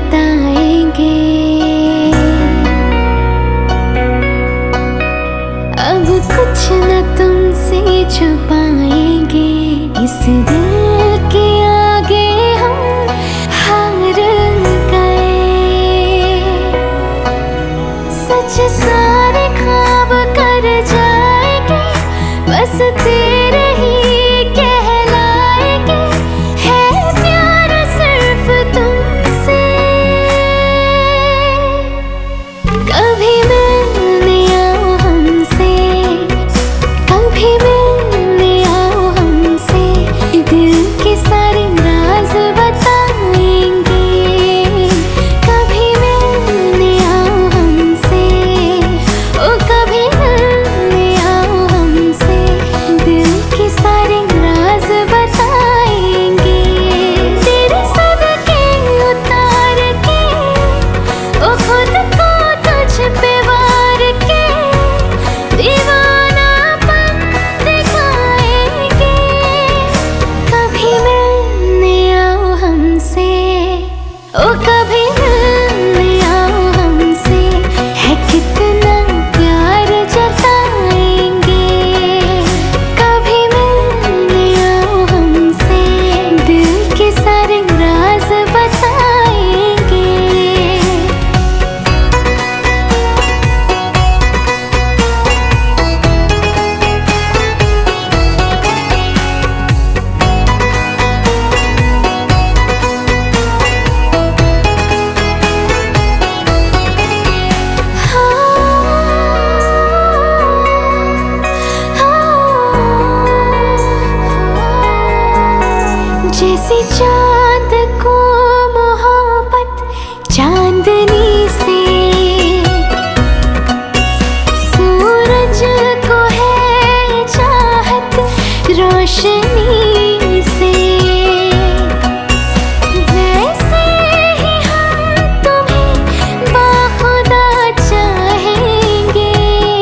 बताएंगे। अब कुछ न तुमसे छुपाएंगे, इस दिल के आगे हम हार गए। सच सारे ख्वाब कर जाएंगे, बस तेरे ही कहलाएंगे। है प्यार सिर्फ तुमसे, कभी मिलने आओ हमसे, कभी मिलने आओ हमसे। दिल के सारे राज बताएंगे, कभी मिलने आओ हमसे। ओ कभी मिलने आओ हमसे, दिल के सारे राज बताएंगे। तेरे सदके उतार के, ओ खुद को तुझ पे वार के, दीवानापन दिखाएंगे। कभी मिलने आओ हमसे, ओ कभी मिलने आओ हमसे। है कितना प्यार जताएंगे, कभी मिलने आओ हमसे। दिल के सारे राज बताएंगे। जैसे चांद को मोहब्बत चांदनी से, सूरज को है चाहत रोशनी से। वैसे ही हम तुम्हें बाखुदा चाहेंगे,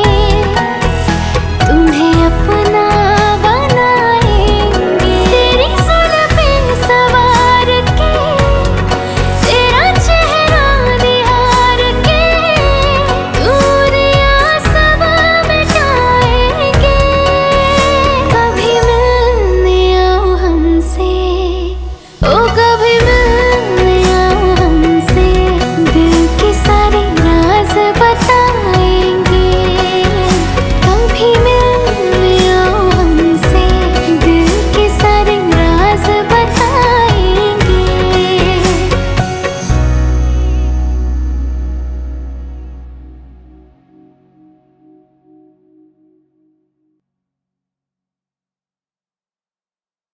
तुम्हें अपना बनाएंगे। तेरी जुल्फे सवार के, तेरा चेहरा निहार के, दूरियां सब मिटाएंगे। कभी मिलने आओ हमसे, ओ कभी मिलने आओ हमसे। दिल के सारे राज बता